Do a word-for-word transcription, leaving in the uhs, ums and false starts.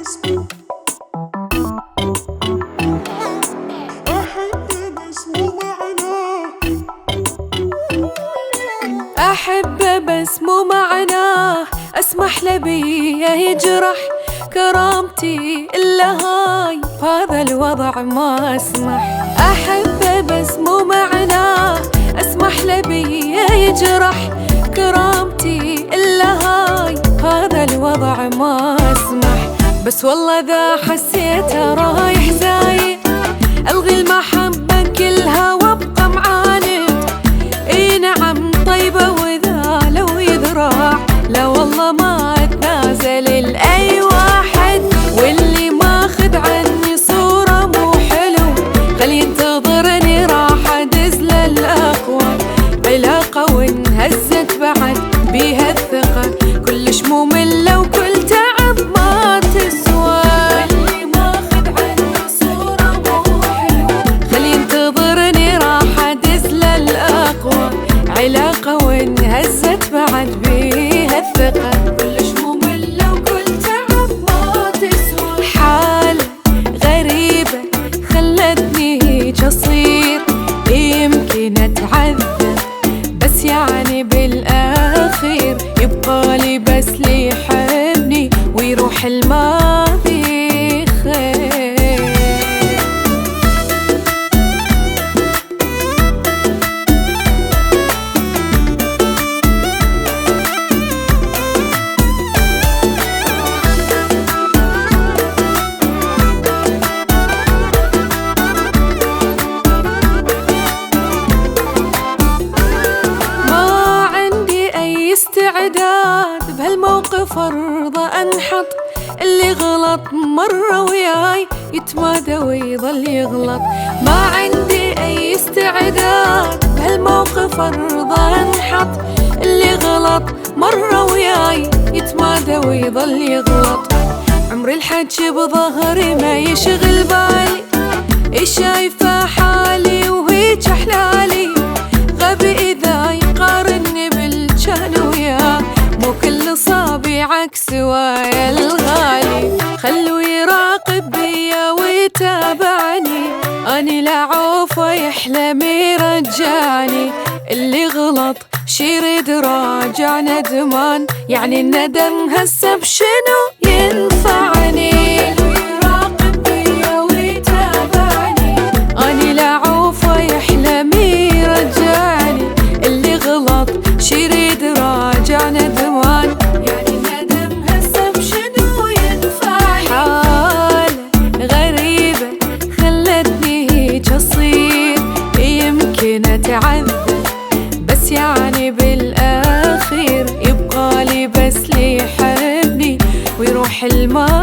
أحبه بس مو معناه أسمح له بيه يجرح كرامتي إلا هاي بهذا الوضع ما أسمح. أحبه بس مو معناه أسمح له بيه يجرح كرامتي إلا هاي بهذا الوضع ما أسمح. بس والله ذا حسيته رايح زايد ألغي المحبة كلها وابقى معاند. اي نعم طيبة وذا لو يذراع لا والله ما اتنازل لأي واحد. واللي ماخذ عني صورة مو حلو خلي ينتظرني راح ادز للأقوى. علاقة وانهزت بعد بيها الثقة كلش مملة وكل تعب ما تسوى. واللي ماخذ عني صورة مو حلو خلي ينتظرني راح ادز للأقوى. علاقة وانهزت بعد بيها الثقة كلش مملة وكل تعب ما تسوى. حالة غريبة خلتني هيج أصير يمكن أتعذب بس يعني بالآخير يبقالي بس لي يحبني ويروح الماضي خير. استعداد بهالموقف ارضى انحط. اللي غلط مرة وياي يتمادى ويظل يغلط. ما عندي اي استعداد بهالموقف ارضى انحط. اللي غلط مرة وياي يتمادى ويظل يغلط. عمري الحكي بظهري ما يشغل بالي شايفة حالي وهيج احلالي. غبي اذا يقارني بالجان وياه مو كل صابي عكس ويا الغالي. خلو يراقب بيا ويتابعني اني لا عوفه يحلم يرجعني. اللي غلط شي يريد راجع ندمان يعني الندم هسه بشنو ينفعني. يراقب بيا ويتابعني اني لا عوفه يحلم يرجعني. اللي غلط شي يريد راجع ندمان يعني الندم هسه بشنو ينفعني. حالة غريبة خلتني هيج أصير يمكن أتعذب بس يعني بالآخير يبقالي بس لي يحبني ويروح الماضي